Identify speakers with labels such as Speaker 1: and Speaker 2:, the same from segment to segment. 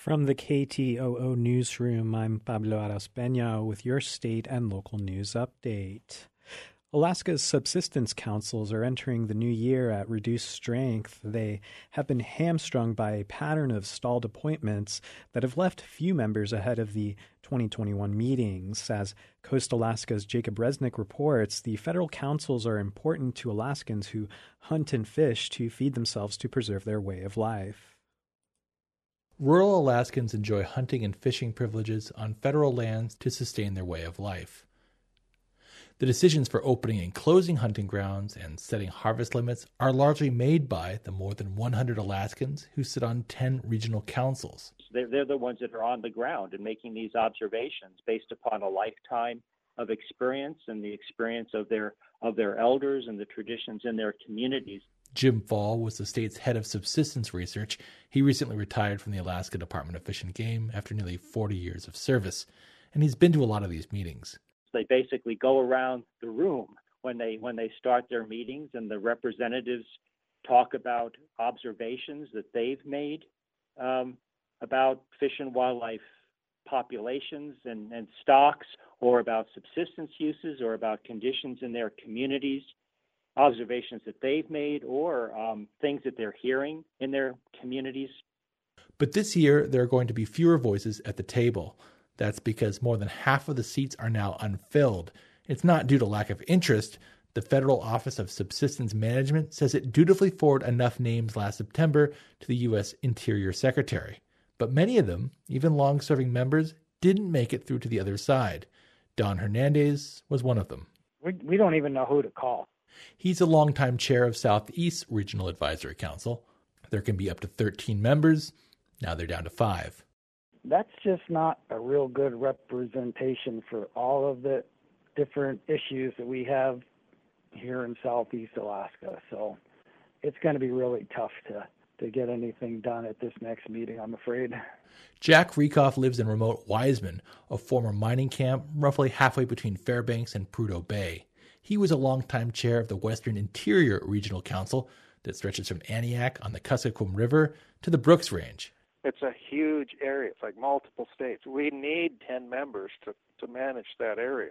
Speaker 1: From the KTOO newsroom, I'm Pablo Araspeña with your state and local news update. Alaska's subsistence councils are entering the new year at reduced strength. They have been hamstrung by a pattern of stalled appointments that have left few members ahead of the 2021 meetings. As Coast Alaska's Jacob Resnick reports, the federal councils are important to Alaskans who hunt and fish to feed themselves to preserve their way of life.
Speaker 2: Rural Alaskans enjoy hunting and fishing privileges on federal lands to sustain their way of life. The decisions for opening and closing hunting grounds and setting harvest limits are largely made by the more than 100 Alaskans who sit on 10 regional councils.
Speaker 3: They're the ones that are on the ground and making these observations based upon a lifetime of experience and the experience of their elders and the traditions in their communities.
Speaker 2: Jim Fall was the state's head of subsistence research. He recently retired from the Alaska Department of Fish and Game after nearly 40 years of service, and he's been to a lot of these meetings.
Speaker 3: They basically go around the room when they start their meetings, and the representatives talk about observations that they've made about fish and wildlife populations and stocks, or about subsistence uses, or about conditions in their communities, observations that they've made, or things that they're hearing in their communities.
Speaker 2: But this year, there are going to be fewer voices at the table. That's because more than half of the seats are now unfilled. It's not due to lack of interest. The Federal Office of Subsistence Management says it dutifully forwarded enough names last September to the U.S. Interior Secretary. But many of them, even long-serving members, didn't make it through to the other side. Don Hernandez was one of them.
Speaker 4: We don't even know who to call.
Speaker 2: He's a longtime chair of Southeast Regional Advisory Council. There can be up to 13 members. Now they're down to 5.
Speaker 4: That's just not a real good representation for all of the different issues that we have here in Southeast Alaska. So it's going to be really tough to get anything done at this next meeting, I'm afraid.
Speaker 2: Jack Rekoff lives in remote Wiseman, a former mining camp roughly halfway between Fairbanks and Prudhoe Bay. He was a longtime chair of the Western Interior Regional Council that stretches from Aniak on the Kuskokwim River to the Brooks Range.
Speaker 5: It's a huge area. It's like multiple states. We need 10 members to manage that area.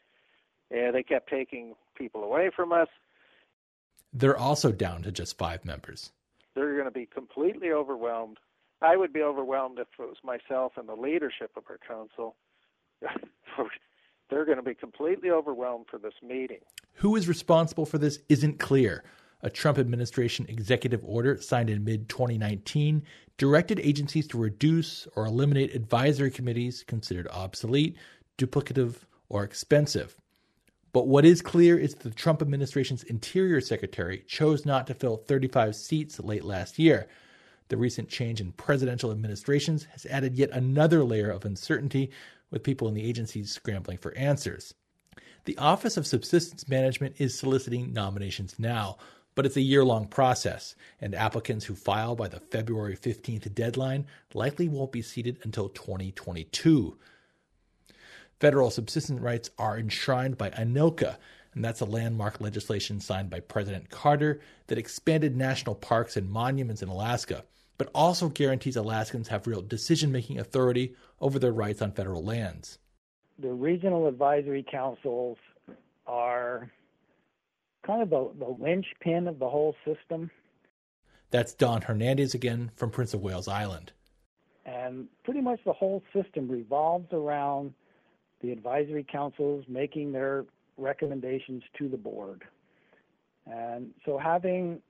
Speaker 5: And they kept taking people away from us.
Speaker 2: They're also down to just 5 members.
Speaker 5: They're going to be completely overwhelmed. I would be overwhelmed if it was myself and the leadership of our council. They're going to be completely overwhelmed for this meeting.
Speaker 2: Who is responsible for this isn't clear. A Trump administration executive order signed in mid-2019 directed agencies to reduce or eliminate advisory committees considered obsolete, duplicative, or expensive. But what is clear is that the Trump administration's Interior Secretary chose not to fill 35 seats late last year. The recent change in presidential administrations has added yet another layer of uncertainty, with people in the agencies scrambling for answers. The Office of Subsistence Management is soliciting nominations now, but it's a year-long process, and applicants who file by the February 15th deadline likely won't be seated until 2022. Federal subsistence rights are enshrined by ANILCA, and that's a landmark legislation signed by President Carter that expanded national parks and monuments in Alaska, but also guarantees Alaskans have real decision-making authority over their rights on federal lands.
Speaker 4: The regional advisory councils are kind of the linchpin of the whole system.
Speaker 2: That's Don Hernandez again from Prince of Wales Island.
Speaker 4: And pretty much the whole system revolves around the advisory councils making their recommendations to the board. And so having,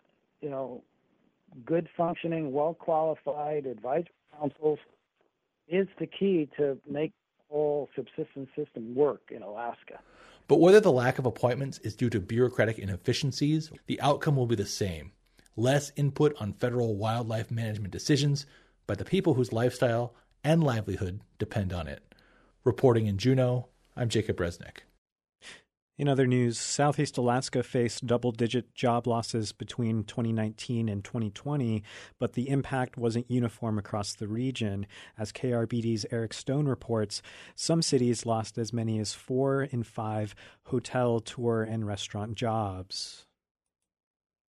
Speaker 4: good functioning, well-qualified advisory councils is the key to make the whole subsistence system work in Alaska.
Speaker 2: But whether the lack of appointments is due to bureaucratic inefficiencies, the outcome will be the same. Less input on federal wildlife management decisions by the people whose lifestyle and livelihood depend on it. Reporting in Juneau, I'm Jacob Resnick.
Speaker 1: In other news, Southeast Alaska faced double-digit job losses between 2019 and 2020, but the impact wasn't uniform across the region. As KRBD's Eric Stone reports, some cities lost as many as 4 in 5 hotel, tour, and restaurant jobs.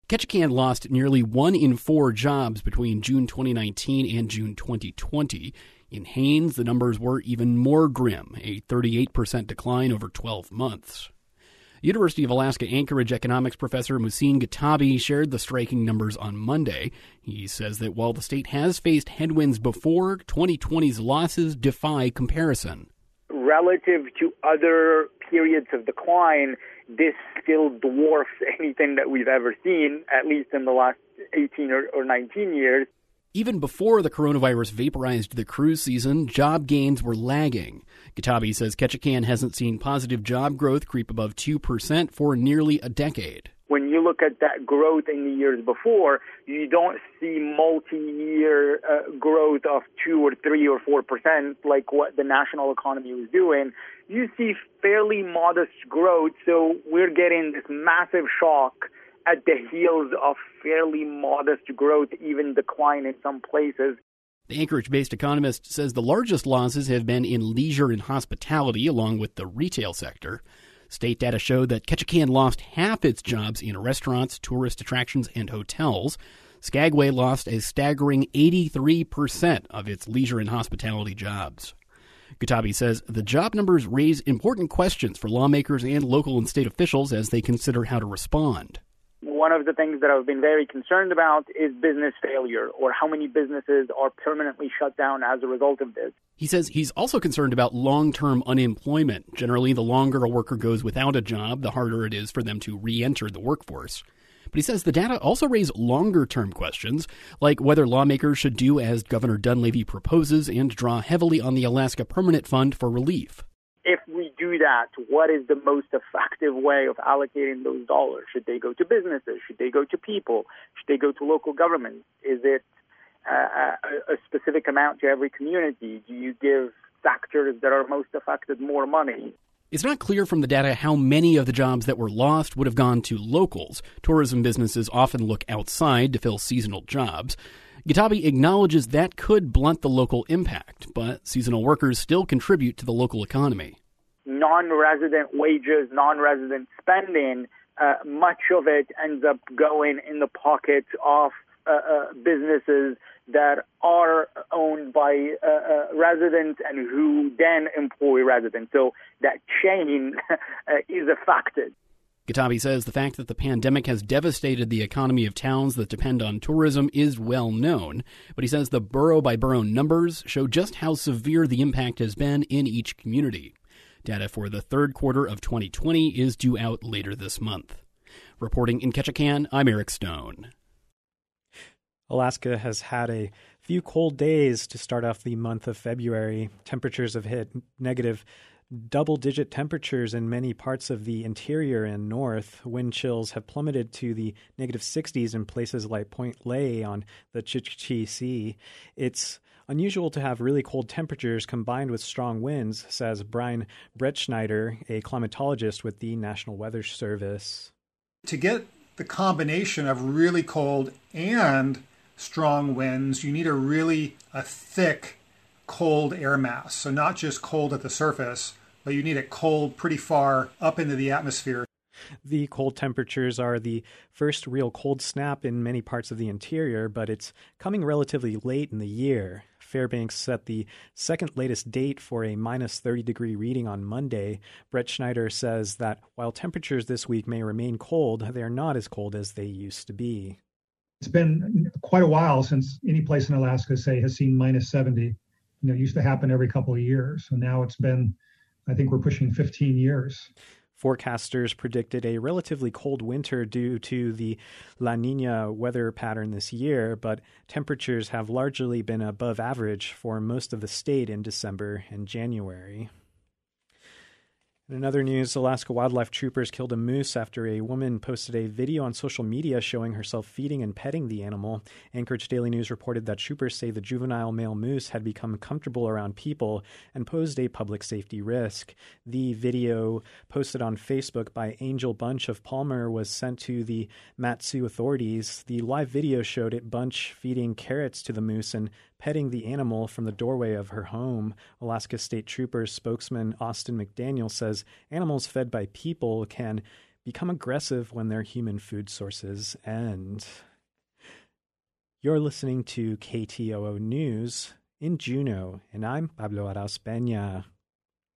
Speaker 6: Ketchikan lost nearly 1 in 4 jobs between June 2019 and June 2020. In Haines, the numbers were even more grim, a 38% decline over 12 months. University of Alaska Anchorage economics professor Muhsin Gatabi shared the striking numbers on Monday. He says that while the state has faced headwinds before, 2020's losses defy comparison.
Speaker 7: Relative to other periods of decline, this still dwarfs anything that we've ever seen, at least in the last 18 or 19 years.
Speaker 6: Even before the coronavirus vaporized the cruise season, job gains were lagging. Gatabi says Ketchikan hasn't seen positive job growth creep above 2% for nearly a decade.
Speaker 7: When you look at that growth in the years before, you don't see multi-year growth of 2 or 3 or 4% like what the national economy was doing. You see fairly modest growth, so we're getting this massive shock at the heels of fairly modest growth, even decline in some places.
Speaker 6: The Anchorage-based economist says the largest losses have been in leisure and hospitality, along with the retail sector. State data showed that Ketchikan lost half its jobs in restaurants, tourist attractions, and hotels. Skagway lost a staggering 83% of its leisure and hospitality jobs. Gatabi says the job numbers raise important questions for lawmakers and local and state officials as they consider how to respond.
Speaker 7: One of the things that I've been very concerned about is business failure, or how many businesses are permanently shut down as a result of this.
Speaker 6: He says he's also concerned about long-term unemployment. Generally, the longer a worker goes without a job, the harder it is for them to re-enter the workforce. But he says the data also raise longer-term questions, like whether lawmakers should do as Governor Dunleavy proposes and draw heavily on the Alaska Permanent Fund for relief.
Speaker 7: If we do that, what is the most effective way of allocating those dollars? Should they go to businesses? Should they go to people? Should they go to local governments? Is it a specific amount to every community? Do you give sectors that are most affected more money?
Speaker 6: It's not clear from the data how many of the jobs that were lost would have gone to locals. Tourism businesses often look outside to fill seasonal jobs. Gatabi acknowledges that could blunt the local impact, but seasonal workers still contribute to the local economy.
Speaker 7: Non-resident wages, non-resident spending, much of it ends up going in the pockets of businesses that are owned by residents and who then employ residents. So that chain is affected.
Speaker 6: Gatabi says the fact that the pandemic has devastated the economy of towns that depend on tourism is well known, but he says the borough-by-borough numbers show just how severe the impact has been in each community. Data for the third quarter of 2020 is due out later this month. Reporting in Ketchikan, I'm Eric Stone.
Speaker 1: Alaska has had a few cold days to start off the month of February. Temperatures have hit negative double-digit temperatures in many parts of the interior and north. Wind chills have plummeted to the negative 60s in places like Point Lay on the Chukchi Sea. It's unusual to have really cold temperatures combined with strong winds, says Brian Bretschneider, a climatologist with the National Weather Service.
Speaker 8: To get the combination of really cold and strong winds, you need a thick cold air mass. So not just cold at the surface, but you need it cold pretty far up into the atmosphere.
Speaker 1: The cold temperatures are the first real cold snap in many parts of the interior, but it's coming relatively late in the year. Fairbanks set the second latest date for a minus 30-degree reading on Monday. Bretschneider says that while temperatures this week may remain cold, they are not as cold as they used to be.
Speaker 9: It's been quite a while since any place in Alaska, say, has seen minus 70. It used to happen every couple of years. So now it's been, I think we're pushing 15 years.
Speaker 1: Forecasters predicted a relatively cold winter due to the La Niña weather pattern this year, but temperatures have largely been above average for most of the state in December and January. In other news, Alaska wildlife troopers killed a moose after a woman posted a video on social media showing herself feeding and petting the animal. Anchorage Daily News reported that troopers say the juvenile male moose had become comfortable around people and posed a public safety risk. The video posted on Facebook by Angel Bunch of Palmer was sent to the Mat-Su authorities. The live video showed it Bunch feeding carrots to the moose and petting the animal from the doorway of her home. Alaska State Troopers spokesman Austin McDaniel says animals fed by people can become aggressive when their human food sources end. You're listening to KTOO News in Juneau, and I'm Pablo Arauz Peña.